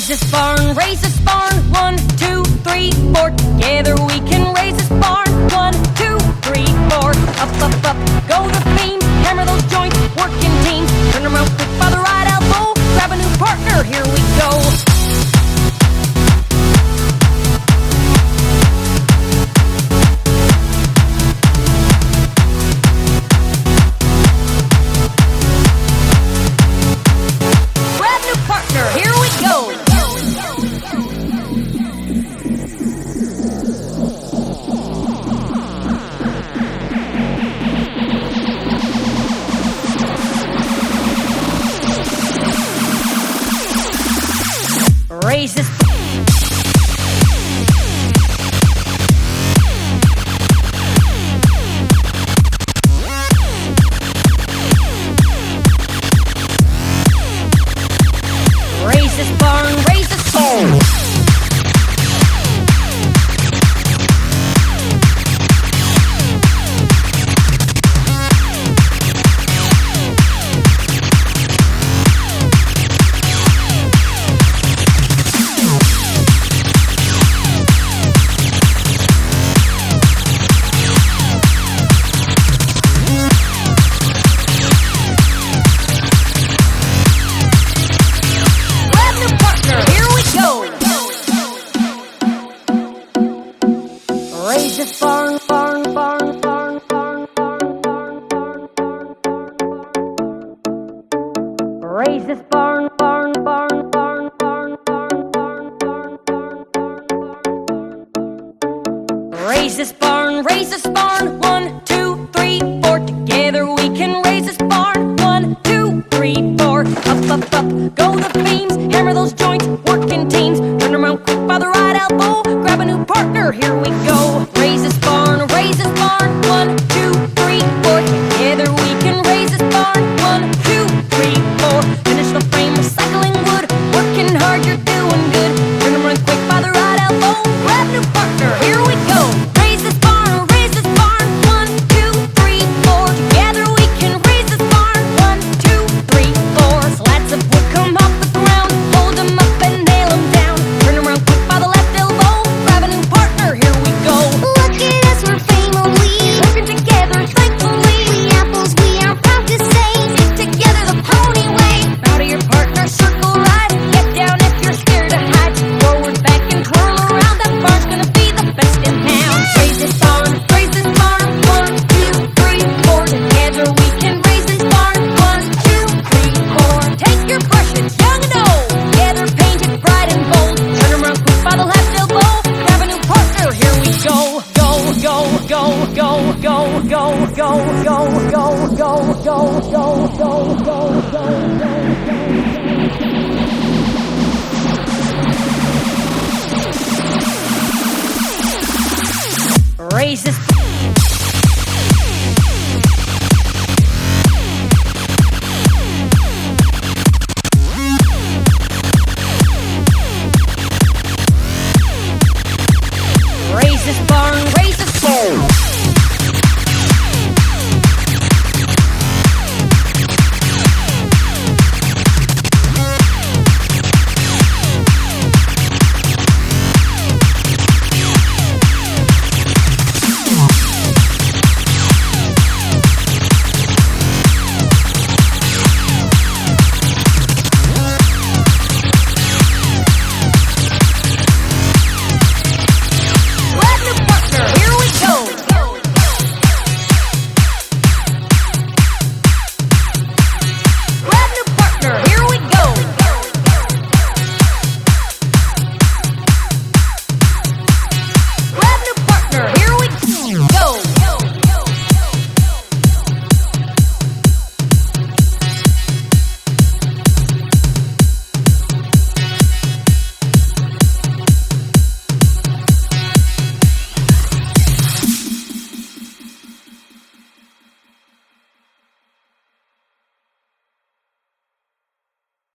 Raise this barn, raise this barn. 1, 2, 3, 4. Together we can raise this barn. 1, 2, 3, 4. Up, up, up, go the beam. Hammer those joints, working teams. Turn around quick by the right elbow. Grab a new partner, here we go. Raise this. Raise this barn, raise this barn. Raise this barn, barn, barn, barn, barn, barn, barn, barn. Raise this barn, barn, barn, barn, barn, barn, barn, barn, barn. Raise this barn, raise this barn. 1, 2, 3, 4. Together we can raise this barn. 1, 2, 3, 4. Up, up, up, go the beams. Hammer those joints, working teams. Turn around quick by the right elbow. Grab a new partner, here we go. Raise this barn, raise this barn. 1, 2, 3, 4. Together we can raise this barn. 1, 2, 3, 4. Finish the frame, recycling wood. Working hard, you're doing good. Turn them around quick by the right elbow. Grab a new partner, here we go. Raise this barn, raise this barn. 1, 2, 3, 4. Together we can raise this barn. 1, 2, 3, 4. Slats of wood come off the ground. Hold them up and nail them down. Turn around quick by the left elbow. Grab a new partner, here we go. Look at us, we're family. Working together, thankfully. We apples, we are proud to say. Stick together the pony way. Bow to your partner, circle right. Get down if you're scared to hide. Forward, back, and twirl around. That barn's gonna be the best in town. Raise this barn, raise this barn. 1, 2, 3, 4. Together we can raise this barn. 1, 2, 3, 4. Take your brushes, young and old. Together paint it bright and bold. Turn around quick by the left elbow. Grab a new partner, here we go. Go, go, go, go, go, go, go, go, go, go, go, go, go, go, go. Raise this.